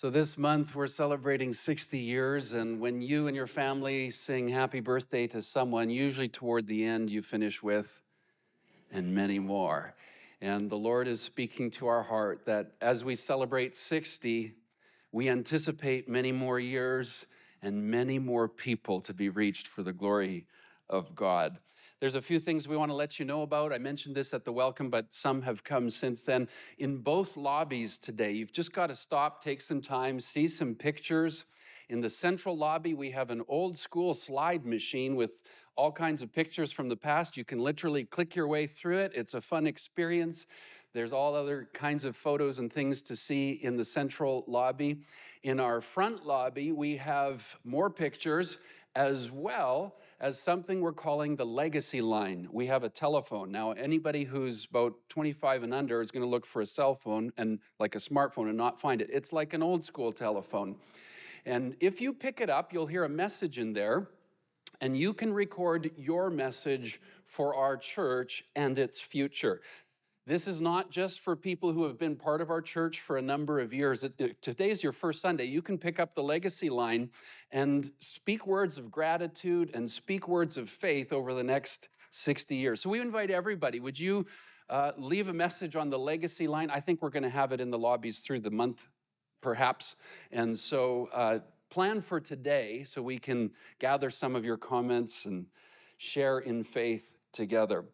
So this month we're celebrating 60 years, and when you and your family sing happy birthday to someone, usually toward the end you finish with, and many more. And the Lord is speaking to our heart that as we celebrate 60, we anticipate many more years and many more people to be reached for the glory of God. There's a few things we want to let you know about. I mentioned this at the welcome, but some have come since then. In both lobbies today, you've just got to stop, take some time, see some pictures. In the central lobby, we have an old school slide machine with all kinds of pictures from the past. You can literally click your way through it. It's a fun experience. There's all other kinds of photos and things to see in the central lobby. In our front lobby, we have more pictures as well as something we're calling the legacy line. We have a telephone. Now, anybody who's about 25 and under is going to look for a cell phone and like a smartphone and not find it. It's like an old school telephone. And if you pick it up, you'll hear a message in there, and you can record your message for our church and its future. This is not just for people who have been part of our church for a number of years. Today is your first Sunday. You can pick up the legacy line and speak words of gratitude and speak words of faith over the next 60 years. So we invite everybody. Would you leave a message on the legacy line? I think we're going to have it in the lobbies through the month, perhaps. And so plan for today so we can gather some of your comments and share in faith together.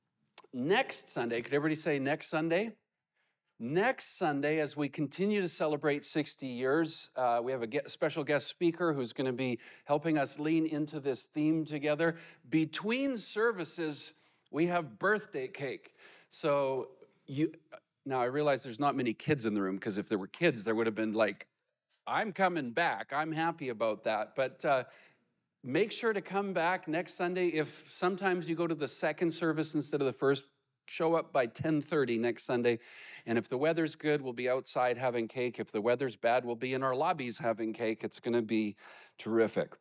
Next Sunday, could everybody say next Sunday? Next Sunday, as we continue to celebrate 60 years, we have a special guest speaker who's going to be helping us lean into this theme together. Between services, we have birthday cake. So now I realize there's not many kids in the room, because if there were kids, there would have been like, I'm coming back. I'm happy about that. But make sure to come back next Sunday. If sometimes you go to the second service instead of the first, show up by 10:30 next Sunday. And if the weather's good, we'll be outside having cake. If the weather's bad, we'll be in our lobbies having cake. It's going to be terrific.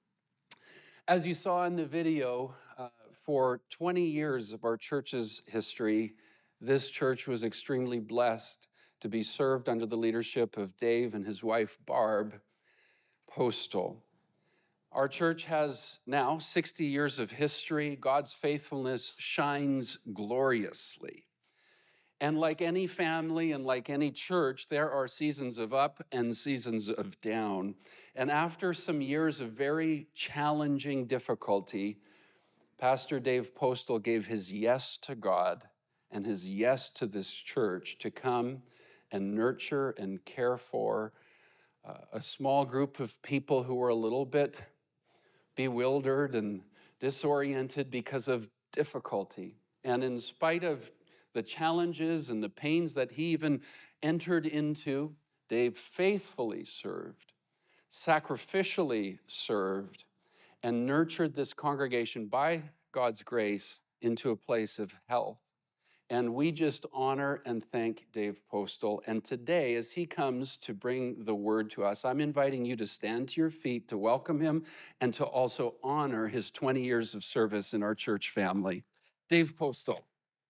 As you saw in the video, for 20 years of our church's history, this church was extremely blessed to be served under the leadership of Dave and his wife, Barb Postal. Our church has now 60 years of history. God's faithfulness shines gloriously. And like any family and like any church, there are seasons of up and seasons of down. And after some years of very challenging difficulty, Pastor Dave Postal gave his yes to God and his yes to this church to come and nurture and care for a small group of people who were a little bit bewildered and disoriented because of difficulty. And in spite of the challenges and the pains that he even entered into, Dave faithfully served, sacrificially served, and nurtured this congregation by God's grace into a place of health. And we just honor and thank Dave Postal. And today, as he comes to bring the word to us, I'm inviting you to stand to your feet to welcome him and to also honor his 20 years of service in our church family. Dave Postal.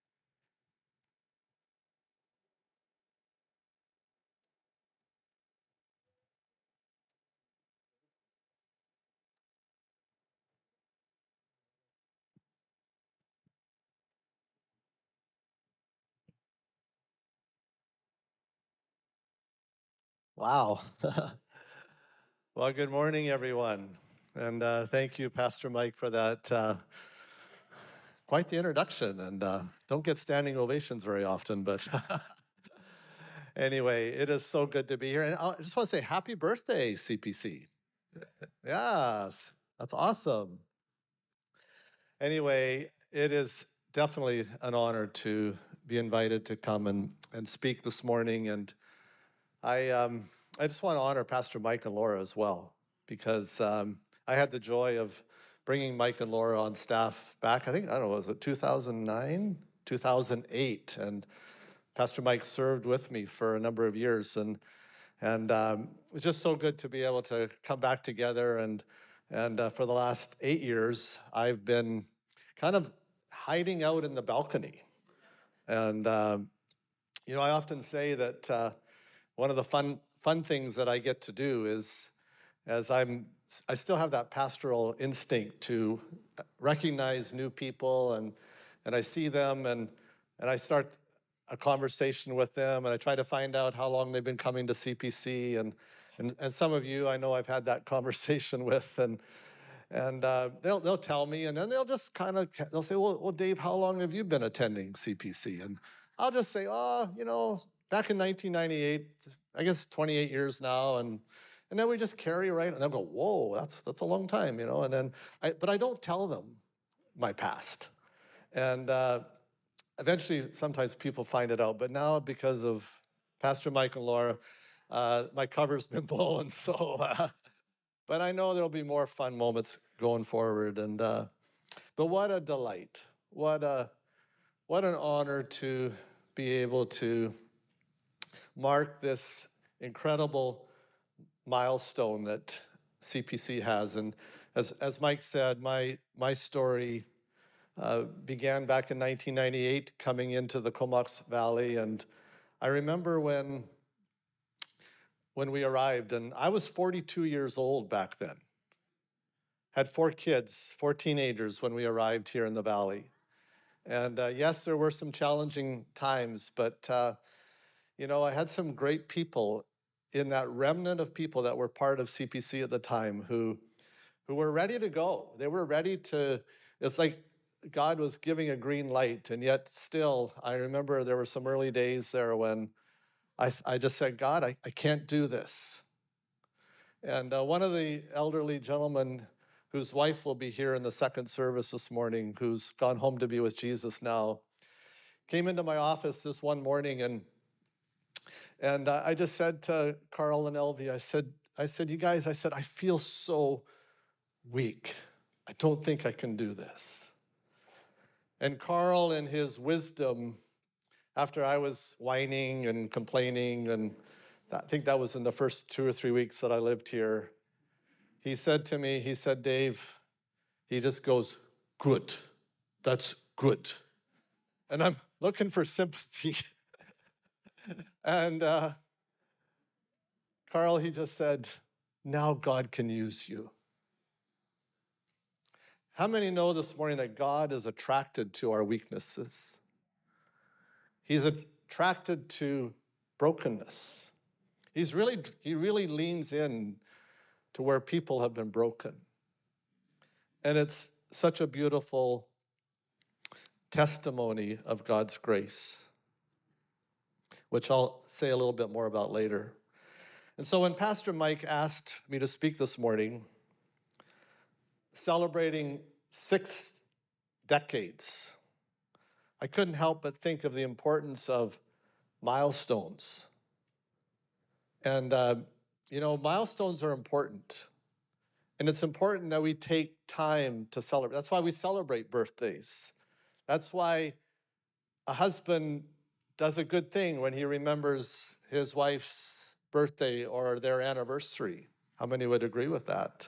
Wow. Well, good morning, everyone. And thank you, Pastor Mike, for that quite the introduction. And don't get standing ovations very often, but anyway, it is so good to be here. And I just want to say happy birthday, CPC. Yes, that's awesome. Anyway, it is definitely an honor to be invited to come and speak this morning. And I just want to honor Pastor Mike and Laura as well, because I had the joy of bringing Mike and Laura on staff back, I don't know, was it 2009, 2008? And Pastor Mike served with me for a number of years. And it was just so good to be able to come back together. And for the last 8 years, I've been kind of hiding out in the balcony. And, I often say that one of the fun fun things that I get to do is, as I still have that pastoral instinct to recognize new people, and I see them, and I start a conversation with them, and I try to find out how long they've been coming to CPC, and some of you I know I've had that conversation with, and they'll tell me, and then they'll just they'll say, well, Dave, how long have you been attending CPC? And I'll just say, oh, back in 1998, I guess 28 years now, and then we just carry right, and they'll go, whoa, that's a long time, and then but I don't tell them my past, and eventually sometimes people find it out, but now because of Pastor Mike and Laura, my cover's been blown, so. But I know there'll be more fun moments going forward, and but what a delight! What an honor to be able to mark this incredible milestone that CPC has. And as Mike said, my story began back in 1998, coming into the Comox Valley, and I remember when we arrived, and I was 42 years old back then. Had 4 kids, 4 teenagers when we arrived here in the valley. And yes, there were some challenging times, but I had some great people in that remnant of people that were part of CPC at the time who were ready to go. They were ready to, it's like God was giving a green light, and yet still, I remember there were some early days there when I just said, God, I can't do this. And one of the elderly gentlemen whose wife will be here in the second service this morning, who's gone home to be with Jesus now, came into my office this one morning, and I just said to Carl and Elvie, I said, you guys, I feel so weak. I don't think I can do this. And Carl, in his wisdom, after I was whining and complaining, and I think that was in the first 2 or 3 weeks that I lived here, he said to me, he said, Dave, he just goes, good, that's good. And I'm looking for sympathy. And Carl, he just said, now God can use you. How many know this morning that God is attracted to our weaknesses? He's attracted to brokenness. He really leans in to where people have been broken. And it's such a beautiful testimony of God's grace, which I'll say a little bit more about later. And so when Pastor Mike asked me to speak this morning, celebrating 6 decades, I couldn't help but think of the importance of milestones. And, milestones are important. And it's important that we take time to celebrate. That's why we celebrate birthdays. That's why a husband does a good thing when he remembers his wife's birthday or their anniversary. How many would agree with that?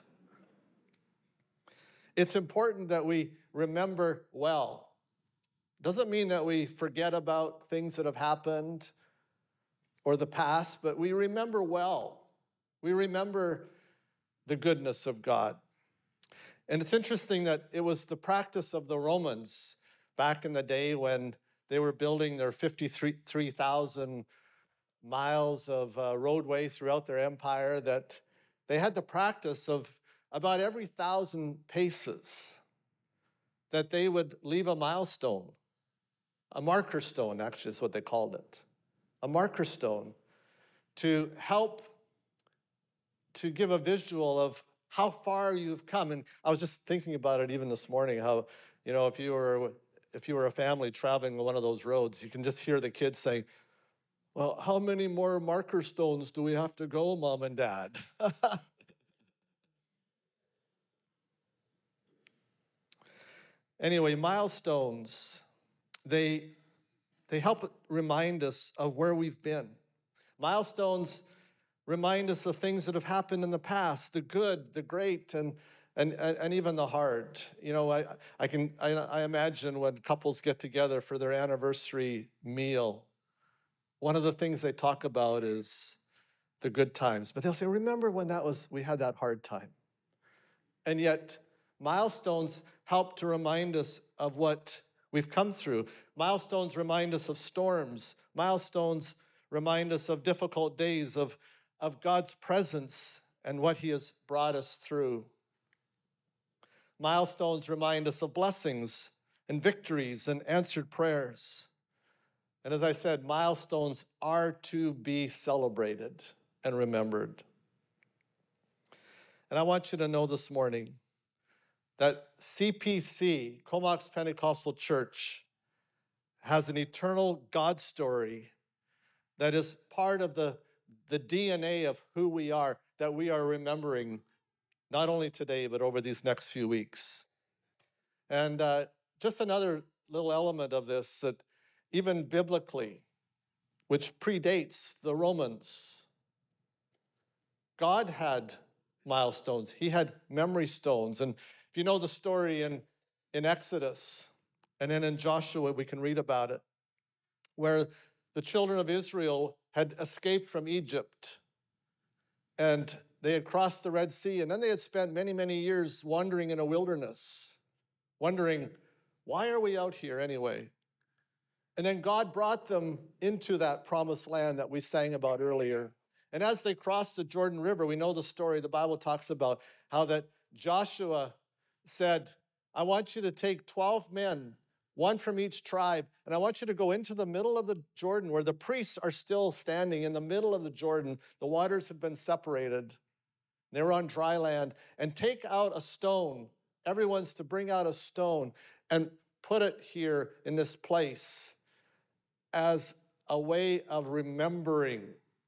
It's important that we remember well. Doesn't mean that we forget about things that have happened or the past, but we remember well. We remember the goodness of God. And it's interesting that it was the practice of the Romans back in the day when they were building their 53,000 miles of roadway throughout their empire, that they had the practice of about every 1,000 paces that they would leave a milestone. A marker stone, actually, is what they called it. A marker stone to help to give a visual of how far you've come. And I was just thinking about it even this morning, how, if you were a family traveling one of those roads, you can just hear the kids saying, well, how many more marker stones do we have to go, Mom and Dad? Anyway, milestones, they help remind us of where we've been. Milestones remind us of things that have happened in the past, the good, the great, and even the hard. I imagine when couples get together for their anniversary meal, one of the things they talk about is the good times, but they'll say, remember when we had that hard time. And yet, milestones help to remind us of what we've come through. Milestones remind us of storms. Milestones remind us of difficult days, of God's presence and what he has brought us through. Milestones remind us of blessings and victories and answered prayers. And as I said, milestones are to be celebrated and remembered. And I want you to know this morning that CPC, Comox Pentecostal Church, has an eternal God story that is part of the DNA of who we are, that we are remembering not only today, but over these next few weeks. And just another little element of this, that even biblically, which predates the Romans, God had milestones. He had memory stones. And if you know the story in Exodus, and then in Joshua, we can read about it, where the children of Israel had escaped from Egypt, and they had crossed the Red Sea, and then they had spent many, many years wandering in a wilderness, wondering, why are we out here anyway? And then God brought them into that promised land that we sang about earlier. And as they crossed the Jordan River, we know the story, the Bible talks about how that Joshua said, I want you to take 12 men, one from each tribe, and I want you to go into the middle of the Jordan where the priests are still standing in the middle of the Jordan. The waters had been separated. They were on dry land. And take out a stone. Everyone's to bring out a stone and put it here in this place as a way of remembering.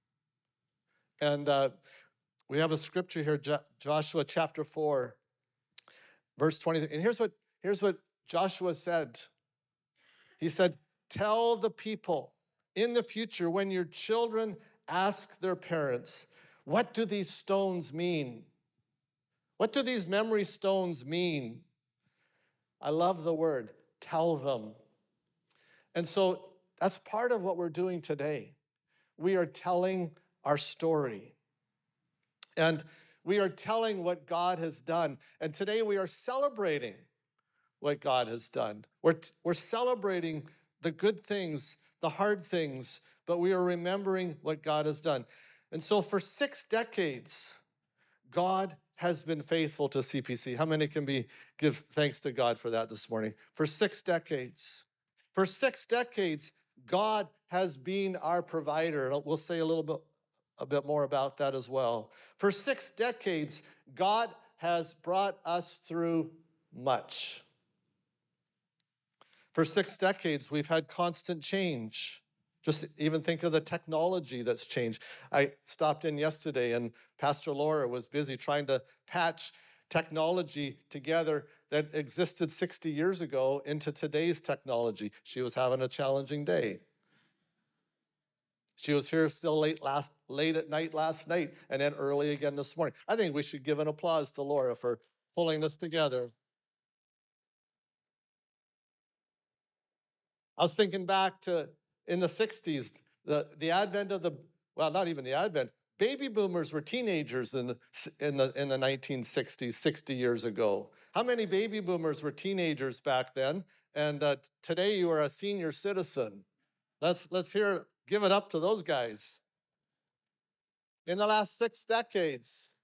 And we have a scripture here, Joshua chapter 4, verse 23. And here's what Joshua said. He said, tell the people in the future when your children ask their parents, what do these stones mean? What do these memory stones mean? I love the word, tell them. And so that's part of what we're doing today. We are telling our story. And we are telling what God has done. And today we are celebrating what God has done. We're celebrating the good things, the hard things, but we are remembering what God has done. And so for 6 decades, God has been faithful to CPC. How many can give thanks to God for that this morning? For 6 decades. For 6 decades, God has been our provider. And we'll say a bit more about that as well. For 6 decades, God has brought us through much. For 6 decades, we've had constant change. Just even think of the technology that's changed. I stopped in yesterday and Pastor Laura was busy trying to patch technology together that existed 60 years ago into today's technology. She was having a challenging day. She was here still late at night last night and then early again this morning. I think we should give an applause to Laura for pulling this together. I was thinking back to in the 60s, the advent of not even the advent, baby boomers were teenagers in the 1960s, 60 years ago. How many baby boomers were teenagers back then? And today you are a senior citizen. Let's give it up to those guys. In the last 6 decades,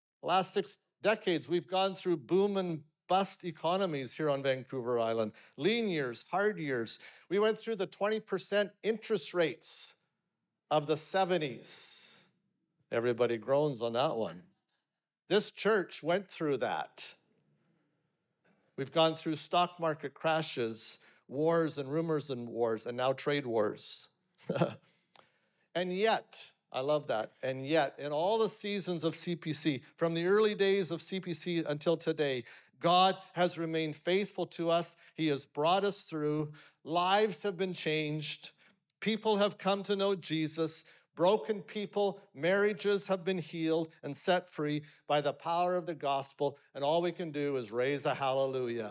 we've gone through boom and bust economies here on Vancouver Island. Lean years, hard years. We went through the 20% interest rates of the 70s. Everybody groans on that one. This church went through that. We've gone through stock market crashes, wars and rumors and wars, and now trade wars. And yet, I love that. And yet, in all the seasons of CPC, from the early days of CPC until today, God has remained faithful to us. He has brought us through. Lives have been changed. People have come to know Jesus. Broken people, marriages have been healed and set free by the power of the gospel. And all we can do is raise a hallelujah.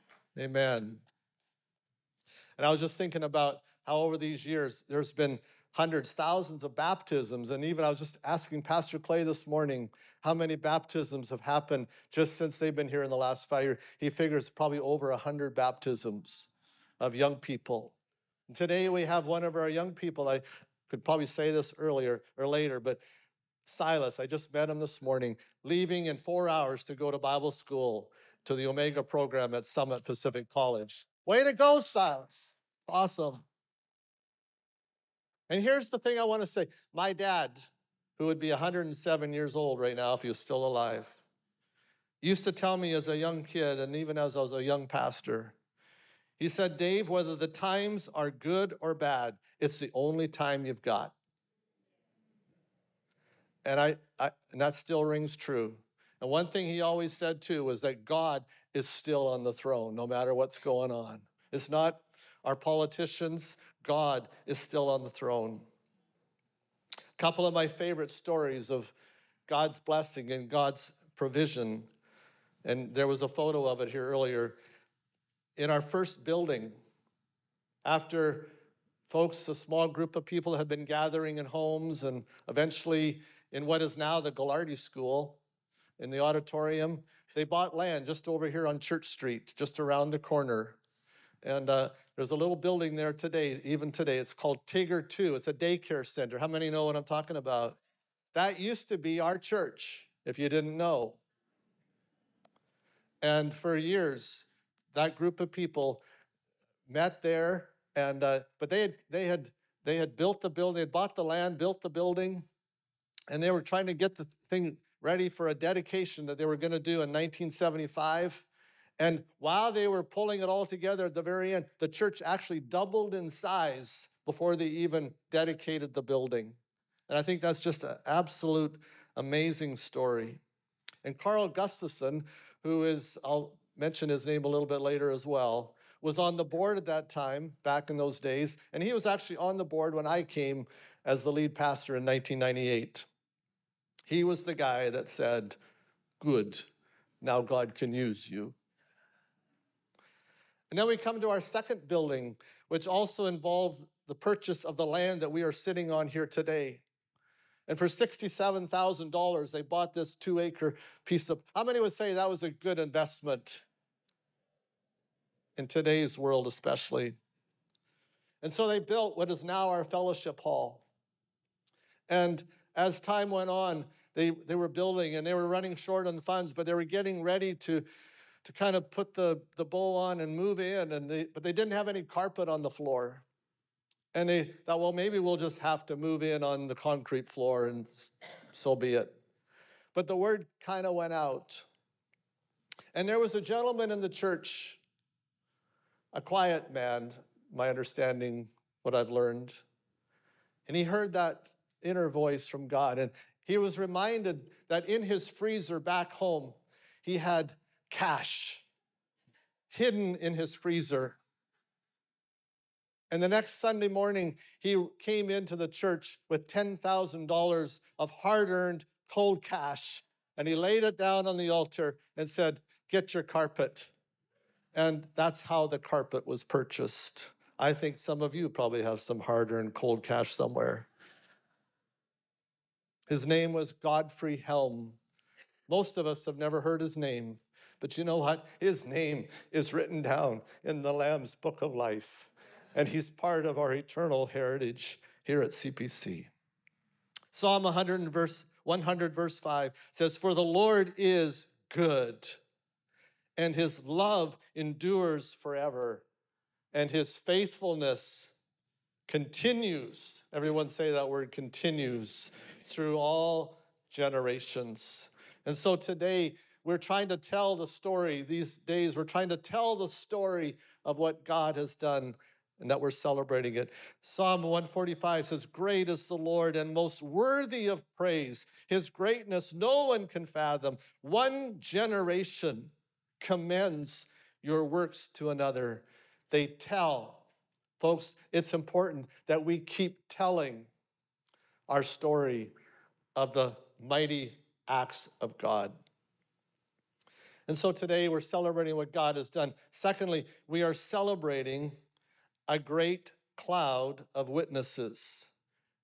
Amen. And I was just thinking about how over these years, there's been hundreds, thousands of baptisms. And even I was just asking Pastor Clay this morning how many baptisms have happened just since they've been here in the last 5 years. He figures probably over 100 baptisms of young people. And today we have one of our young people. I could probably say this earlier or later, but Silas, I just met him this morning, leaving in 4 hours to go to Bible school to the Omega program at Summit Pacific College. Way to go, Silas. Awesome. And here's the thing I want to say. My dad, who would be 107 years old right now if he was still alive, used to tell me as a young kid, and even as I was a young pastor, he said, Dave, whether the times are good or bad, it's the only time you've got. And and that still rings true. And one thing he always said too was that God is still on the throne, no matter what's going on. It's not our politicians. God is still on the throne. A couple of my favorite stories of God's blessing and God's provision, and there was a photo of it here earlier. In our first building, after folks, a small group of people had been gathering in homes and eventually in what is now the Gallardi School, in the auditorium, they bought land just over here on Church Street, just around the corner. And there's a little building there today, even today. It's called Tigger 2. It's a daycare center. How many know what I'm talking about? That used to be our church, if you didn't know. And for years, that group of people met there, and but they had built the building, they had bought the land, built the building, and they were trying to get the thing ready for a dedication that they were going to do in 1975. And while they were pulling it all together at the very end, the church actually doubled in size before they even dedicated the building. And I think that's just an absolute amazing story. And Carl Gustafson, who is, I'll mention his name a little bit later as well, was on the board at that time, back in those days. And he was actually on the board when I came as the lead pastor in 1998. He was the guy that said, good, now God can use you. And then we come to our second building, which also involved the purchase of the land that we are sitting on here today. And for $67,000, they bought this 2-acre piece of, how many would say that was a good investment in today's world especially? And so they built what is now our fellowship hall. And as time went on, they were building and they were running short on funds, but they were getting ready to kind of put the bow on and move in, but they didn't have any carpet on the floor. And they thought, well, maybe we'll just have to move in on the concrete floor, and so be it. But the word kind of went out. And there was a gentleman in the church, a quiet man, my understanding, what I've learned. And he heard that inner voice from God. And he was reminded that in his freezer back home, he had cash hidden in his freezer. And the next Sunday morning, he came into the church with $10,000 of hard-earned cold cash, and he laid it down on the altar and said, get your carpet. And that's how the carpet was purchased. I think some of you probably have some hard-earned cold cash somewhere. His name was Godfrey Helm. Most of us have never heard his name, but you know what? His name is written down in the Lamb's Book of Life, and he's part of our eternal heritage here at CPC. Psalm 100 verse 5 says, for the Lord is good, and his love endures forever, and his faithfulness continues. Everyone say that word, continues, through all generations. And so today, we're trying to tell the story. These days, we're trying to tell the story of what God has done and that we're celebrating it. Psalm 145 says, great is the Lord and most worthy of praise. His greatness no one can fathom. One generation commends your works to another. They tell. Folks, it's important that we keep telling our story of the mighty acts of God. And so today we're celebrating what God has done. Secondly, we are celebrating a great cloud of witnesses.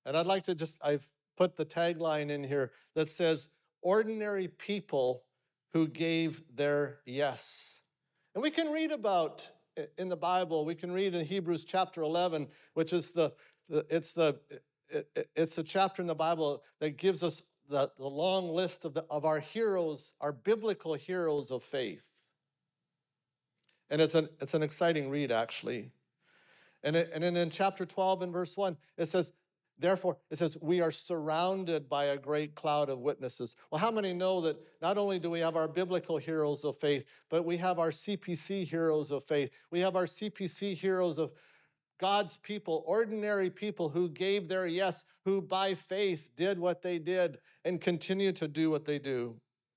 And I'd like to I've put the tagline in here that says, ordinary people who gave their yes. And we can read about in the Bible, we can read in Hebrews chapter 11, which is it's a chapter in the Bible that gives us the long list of our heroes, our biblical heroes of faith. And it's an exciting read, actually. And then in chapter 12 and verse 1, it says, therefore, it says, we are surrounded by a great cloud of witnesses. Well, how many know that not only do we have our biblical heroes of faith, but we have our CPC heroes of faith. We have our CPC heroes of God's people, ordinary people who gave their yes, who by faith did what they did and continue to do what they do.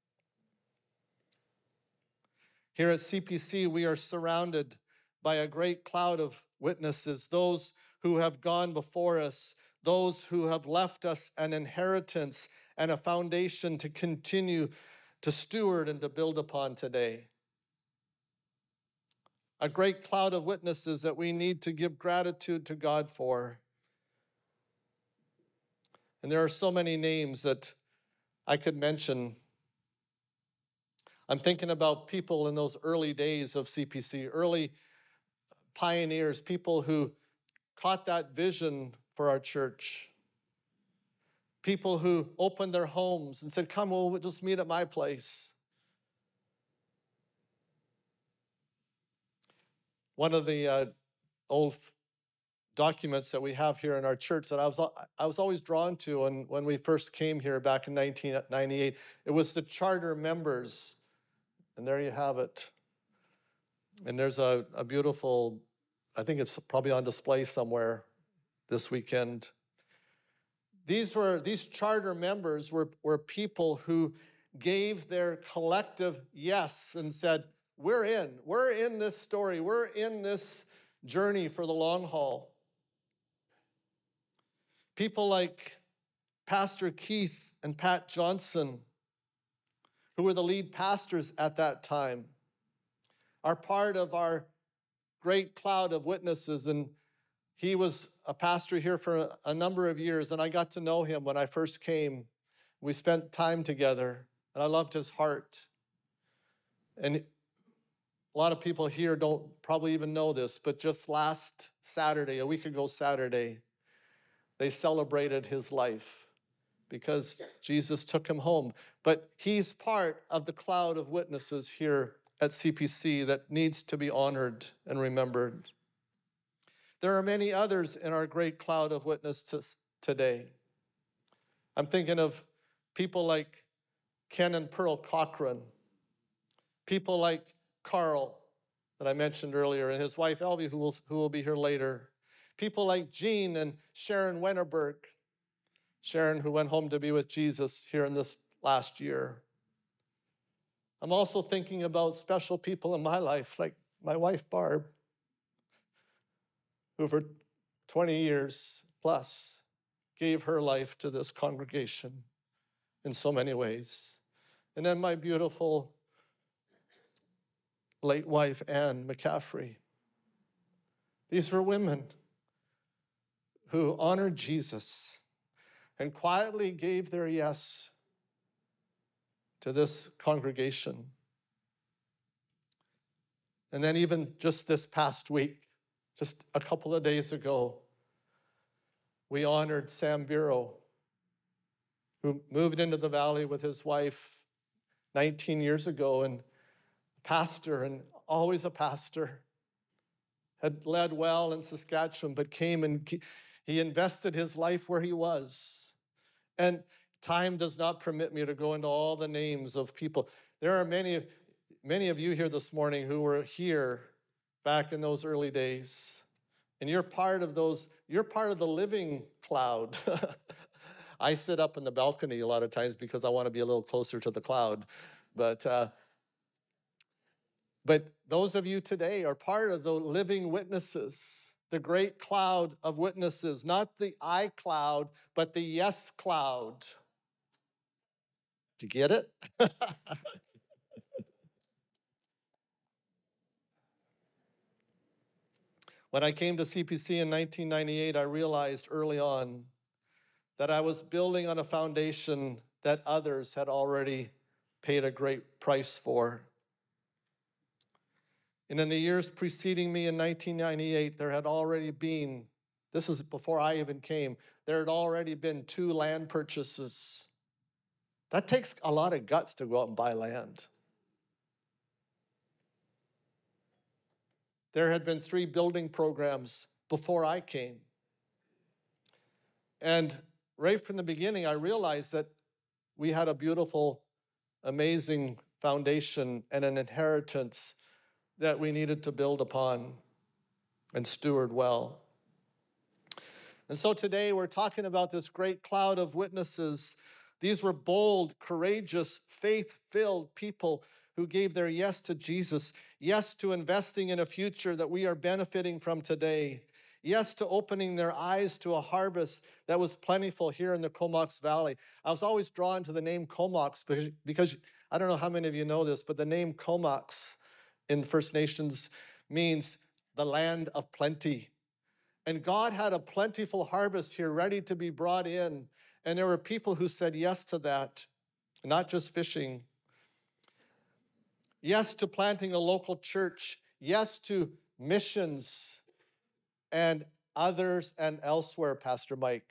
Here at CPC, we are surrounded by a great cloud of witnesses, those who have gone before us, those who have left us an inheritance and a foundation to continue to steward and to build upon today. A great cloud of witnesses that we need to give gratitude to God for. And there are so many names that I could mention. I'm thinking about people in those early days of CPC, early pioneers, people who caught that vision for our church. People who opened their homes and said, come, we'll just meet at my place. One of the old documents that we have here in our church that I was always drawn to when we first came here back in 1998, it was the charter members. And there you have it. And there's a beautiful, I think it's probably on display somewhere this weekend. These charter members were people who gave their collective yes and said, we're in this story, we're in this journey for the long haul. People like Pastor Keith and Pat Johnson, who were the lead pastors at that time, are part of our great cloud of witnesses. And he was a pastor here for a number of years, and I got to know him when I first came. We spent time together, and I loved his heart. And a lot of people here don't probably even know this, but just last Saturday, a week ago Saturday, they celebrated his life because Jesus took him home. But he's part of the cloud of witnesses here at CPC that needs to be honored and remembered. There are many others in our great cloud of witnesses today. I'm thinking of people like Ken and Pearl Cochran, people like Carl that I mentioned earlier, and his wife Elvie, who will be here later. People like Jean and Sharon Wennerberg. Sharon, who went home to be with Jesus here in this last year. I'm also thinking about special people in my life, like my wife Barb, who for 20 years plus gave her life to this congregation in so many ways. And then my beautiful late wife, Anne McCaffrey. These were women who honored Jesus and quietly gave their yes to this congregation. And then even just this past week, just a couple of days ago, we honored Sam Bureau, who moved into the valley with his wife 19 years ago, and pastor, and always a pastor, had led well in Saskatchewan, but came and he invested his life where he was. And time does not permit me to go into all the names of people. There are many of you here this morning who were here back in those early days. And you're part of the living cloud. I sit up in the balcony a lot of times because I want to be a little closer to the cloud. But those of you today are part of the living witnesses, the great cloud of witnesses, not the I cloud, but the yes cloud. Do you get it? When I came to CPC in 1998, I realized early on that I was building on a foundation that others had already paid a great price for. And in the years preceding me in 1998, there had already been, this was before I even came, there had already been 2 land purchases. That takes a lot of guts to go out and buy land. There had been 3 building programs before I came. And right from the beginning, I realized that we had a beautiful, amazing foundation and an inheritance that we needed to build upon and steward well. And so today we're talking about this great cloud of witnesses. These were bold, courageous, faith-filled people who gave their yes to Jesus, yes to investing in a future that we are benefiting from today, yes to opening their eyes to a harvest that was plentiful here in the Comox Valley. I was always drawn to the name Comox because I don't know how many of you know this, but the name Comox in First Nations means the land of plenty. And God had a plentiful harvest here ready to be brought in. And there were people who said yes to that, not just fishing. Yes to planting a local church. Yes to missions and others and elsewhere, Pastor Mike.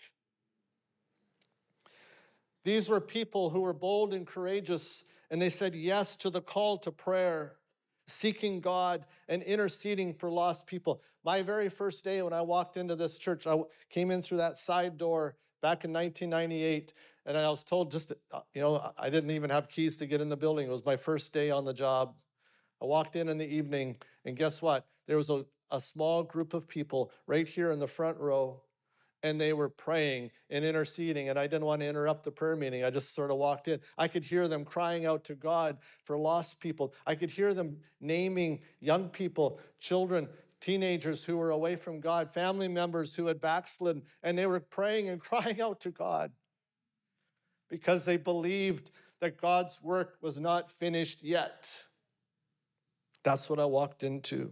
These were people who were bold and courageous, and they said yes to the call to prayer, seeking God and interceding for lost people. My very first day when I walked into this church, I came in through that side door back in 1998, and I was told I didn't even have keys to get in the building. It was my first day on the job. I walked in the evening, and guess what? There was a small group of people right here in the front row, and they were praying and interceding, and I didn't want to interrupt the prayer meeting. I just sort of walked in. I could hear them crying out to God for lost people. I could hear them naming young people, children, teenagers who were away from God, family members who had backslidden, and they were praying and crying out to God because they believed that God's work was not finished yet. That's what I walked into.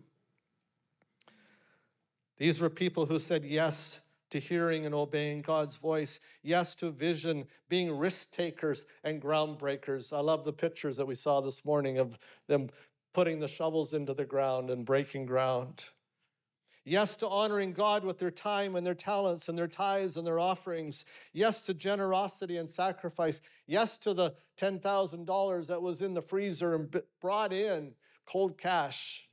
These were people who said yes to hearing and obeying God's voice, yes to vision, being risk takers and groundbreakers. I love the pictures that we saw this morning of them putting the shovels into the ground and breaking ground. Yes to honoring God with their time and their talents and their tithes and their offerings. Yes to generosity and sacrifice. Yes to the $10,000 that was in the freezer and brought in cold cash.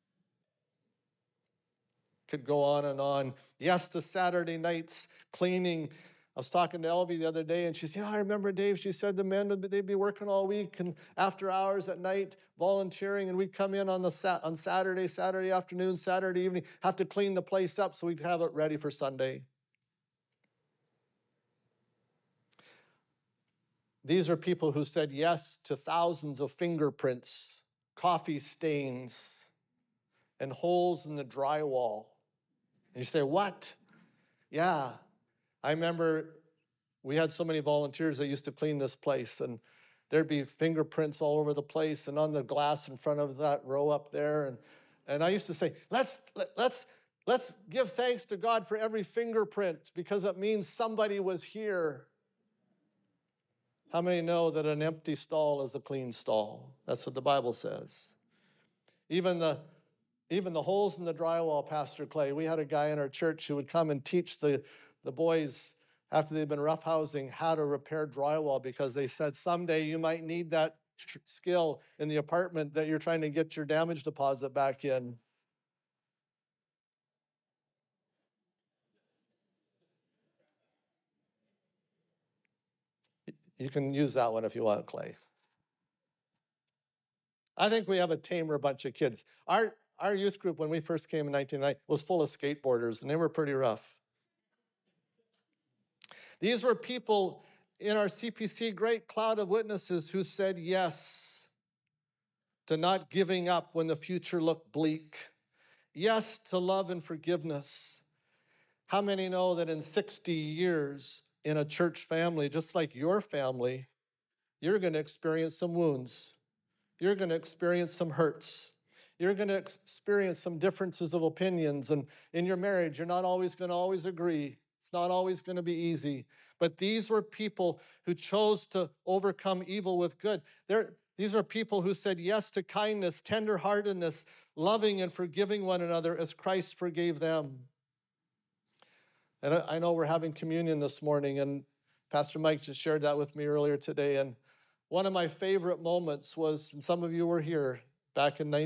Could go on and on. Yes to Saturday nights cleaning. I was talking to Elvie the other day, and she said, I remember, Dave, she said the men, they'd be working all week and after hours at night volunteering, and we'd come in on Saturday afternoon, Saturday evening, have to clean the place up so we'd have it ready for Sunday. These are people who said yes to thousands of fingerprints, coffee stains, and holes in the drywall. And you say, what? Yeah, I remember we had so many volunteers that used to clean this place, and there'd be fingerprints all over the place and on the glass in front of that row up there. And I used to say, let's give thanks to God for every fingerprint because it means somebody was here. How many know that an empty stall is a clean stall? That's what the Bible says. Even the holes in the drywall, Pastor Clay, we had a guy in our church who would come and teach the boys after they'd been roughhousing how to repair drywall because they said someday you might need that skill in the apartment that you're trying to get your damage deposit back in. You can use that one if you want, Clay. I think we have a tamer bunch of kids. Our youth group, when we first came in 1990, was full of skateboarders, and they were pretty rough. These were people in our CPC great cloud of witnesses who said yes to not giving up when the future looked bleak. Yes to love and forgiveness. How many know that in 60 years in a church family, just like your family, you're going to experience some wounds. You're going to experience some hurts. You're going to experience some differences of opinions. And in your marriage, you're not always going to agree. It's not always going to be easy. But these were people who chose to overcome evil with good. These are people who said yes to kindness, tenderheartedness, loving and forgiving one another as Christ forgave them. And I know we're having communion this morning, and Pastor Mike just shared that with me earlier today. And one of my favorite moments was, and some of you were here back in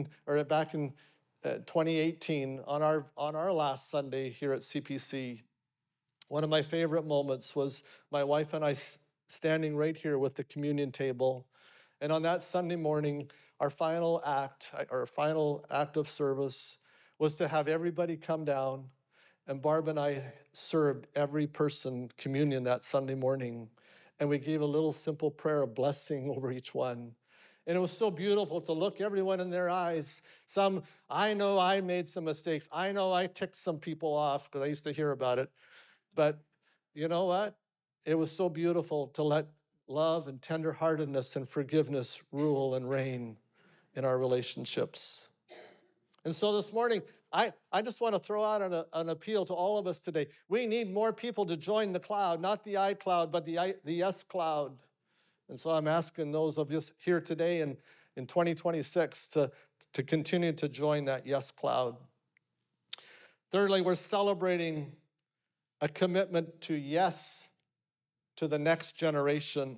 2018 on our last Sunday here at CPC. One of my favorite moments was my wife and I standing right here with the communion table. And on that Sunday morning, our final act of service was to have everybody come down, and Barb and I served every person communion that Sunday morning. And we gave a little simple prayer of blessing over each one. And it was so beautiful to look everyone in their eyes. I know I made some mistakes. I know I ticked some people off because I used to hear about it. But you know what? It was so beautiful to let love and tenderheartedness and forgiveness rule and reign in our relationships. And so this morning, I just want to throw out an appeal to all of us today. We need more people to join the cloud, not the I cloud, but the yes cloud. And so I'm asking those of us here today in 2026 to continue to join that yes cloud. Thirdly, we're celebrating a commitment to yes to the next generation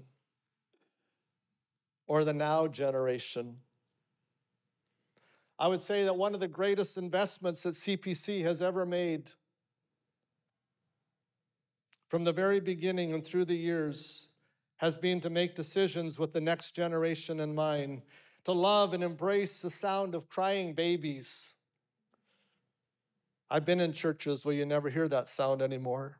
or the now generation. I would say that one of the greatest investments that CPC has ever made from the very beginning and through the years has been to make decisions with the next generation in mind, to love and embrace the sound of crying babies. I've been in churches where you never hear that sound anymore.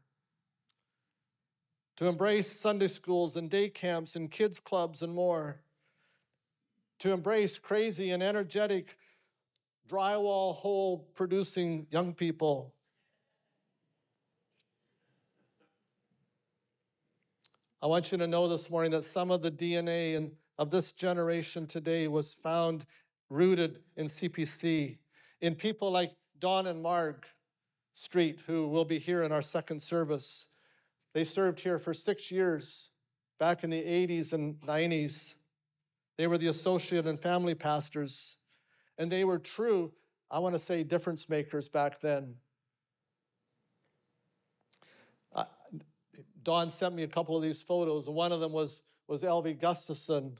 To embrace Sunday schools and day camps and kids clubs and more. To embrace crazy and energetic drywall hole producing young people. I want you to know this morning that some of the DNA of this generation today was found rooted in CPC, in people like Don and Marg Street, who will be here in our second service. They served here for 6 years back in the 80s and 90s. They were the associate and family pastors, and they were true, I want to say, difference makers back then. Dawn sent me a couple of these photos, and one of them was Elvie Gustafson.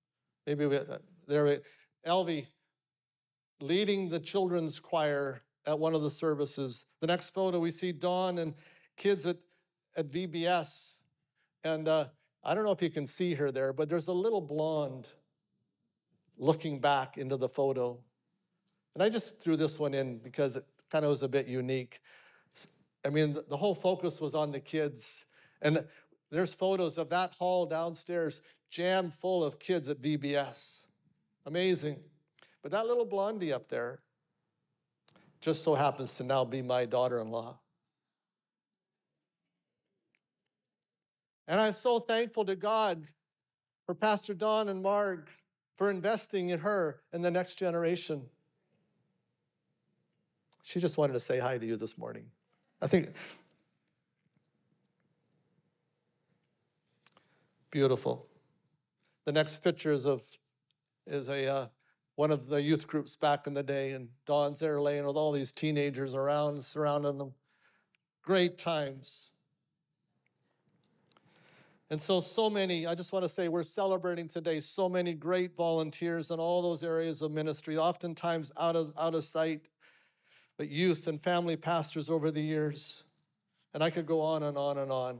Elvie leading the children's choir at one of the services. The next photo, we see Dawn and kids at VBS. And I don't know if you can see her there, but there's a little blonde looking back into the photo. And I just threw this one in because it kind of was a bit unique. I mean, the whole focus was on the kids. And there's photos of that hall downstairs jammed full of kids at VBS. Amazing. But that little blondie up there just so happens to now be my daughter-in-law. And I'm so thankful to God for Pastor Don and Marg for investing in her and the next generation. She just wanted to say hi to you this morning. I think beautiful. The next picture is one of the youth groups back in the day, and Dawn's there laying with all these teenagers around, surrounding them. Great times. And so many, I just want to say we're celebrating today so many great volunteers in all those areas of ministry, oftentimes out of sight, but youth and family pastors over the years. And I could go on and on and on.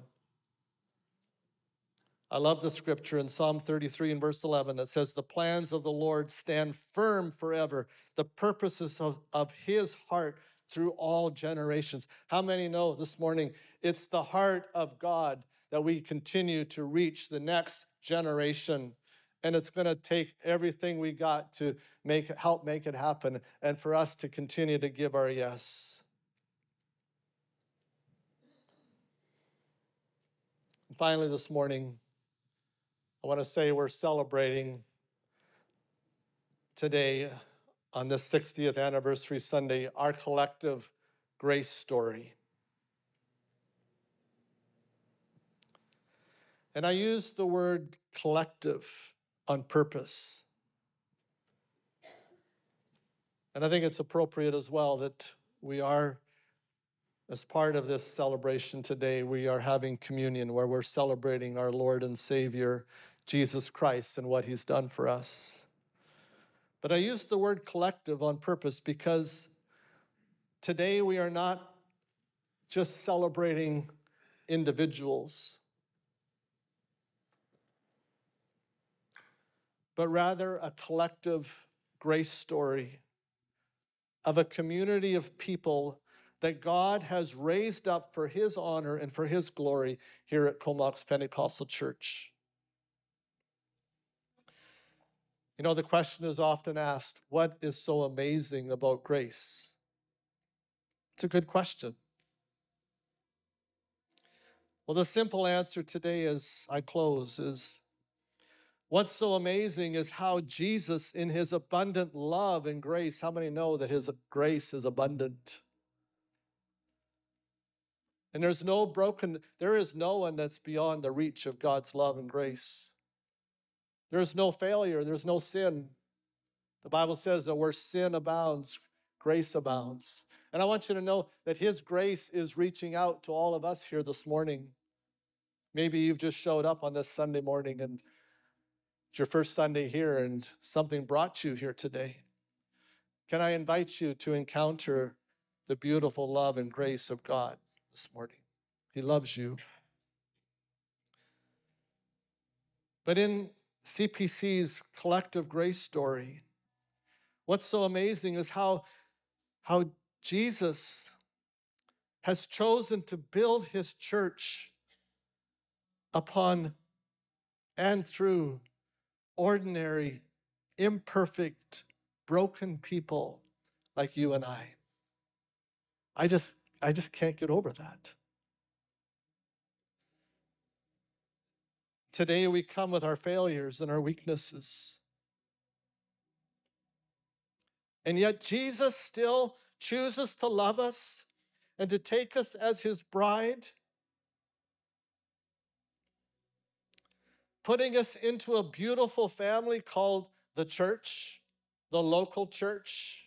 I love the scripture in Psalm 33 and verse 11 that says, the plans of the Lord stand firm forever, the purposes of his heart through all generations. How many know this morning it's the heart of God that we continue to reach the next generation? And it's going to take everything we got to help make it happen, and for us to continue to give our yes. And finally this morning, I want to say we're celebrating today on this 60th anniversary Sunday our collective grace story. And I use the word collective on purpose. And I think it's appropriate as well that we are, as part of this celebration today, we are having communion where we're celebrating our Lord and Savior, Jesus Christ, and what he's done for us. But I use the word collective on purpose because today we are not just celebrating individuals, but rather a collective grace story of a community of people that God has raised up for his honor and for his glory here at Comox Pentecostal Church. You know, the question is often asked, what is so amazing about grace? It's a good question. Well, the simple answer today as I close is, what's so amazing is how Jesus, in his abundant love and grace, how many know that his grace is abundant? And there is no one that's beyond the reach of God's love and grace. There's no failure, there's no sin. The Bible says that where sin abounds, grace abounds. And I want you to know that his grace is reaching out to all of us here this morning. Maybe you've just showed up on this Sunday morning and it's your first Sunday here and something brought you here today. Can I invite you to encounter the beautiful love and grace of God this morning? He loves you. But in CPC's collective grace story, what's so amazing is how Jesus has chosen to build his church upon and through ordinary, imperfect, broken people like you and I. I just can't get over that. Today we come with our failures and our weaknesses. And yet Jesus still chooses to love us and to take us as his bride, putting us into a beautiful family called the church, the local church,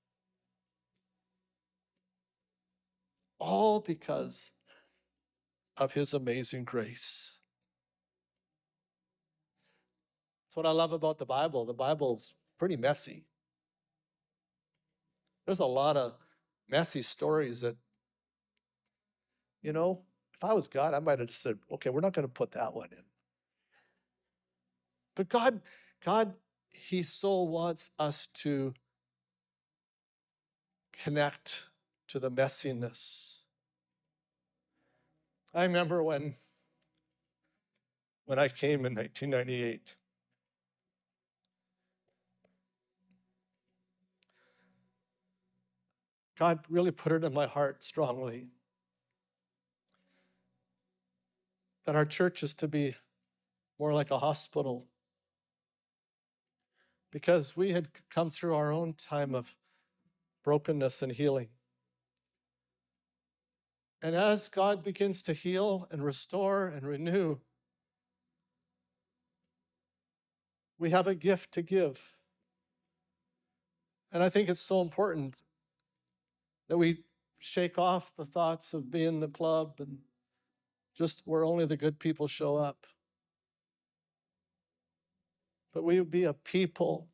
all because of his amazing grace. That's what I love about the Bible. The Bible's pretty messy. There's a lot of messy stories that, if I was God, I might have just said, okay, we're not going to put that one in. But God, he so wants us to connect to the messiness. I remember when I came in 1998, God really put it in my heart strongly that our church is to be more like a hospital, because we had come through our own time of brokenness and healing. And as God begins to heal and restore and renew, we have a gift to give. And I think it's so important that we shake off the thoughts of being the club and just where only the good people show up. But we would be a people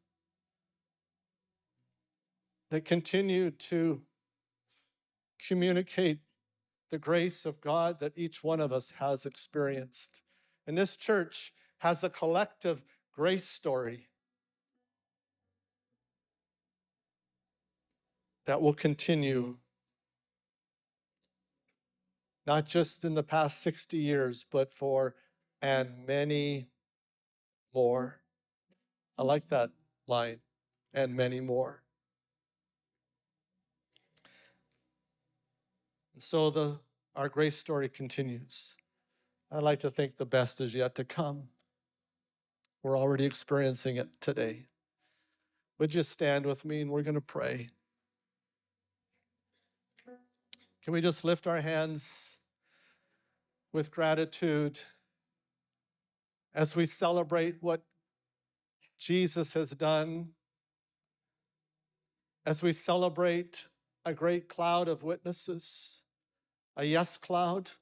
that continue to communicate the grace of God that each one of us has experienced. And this church has a collective grace story that will continue, not just in the past 60 years, but for and many more. I like that line, and many more. And so our grace story continues. I'd like to think the best is yet to come. We're already experiencing it today. Would you stand with me and we're going to pray? Can we just lift our hands with gratitude as we celebrate what Jesus has done, as we celebrate a great cloud of witnesses, a yes cloud,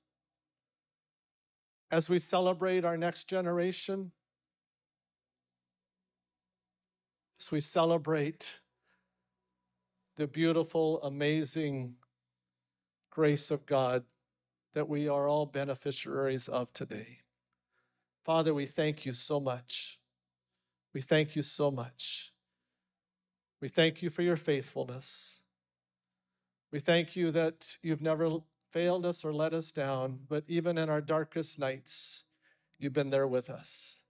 as we celebrate our next generation, as we celebrate the beautiful, amazing grace of God that we are all beneficiaries of today. Father, we thank you so much. We thank you so much. We thank you for your faithfulness. We thank you that you've never failed us or let us down, but even in our darkest nights, you've been there with us.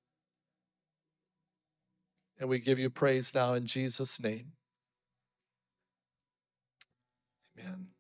And we give you praise now in Jesus' name. Amen.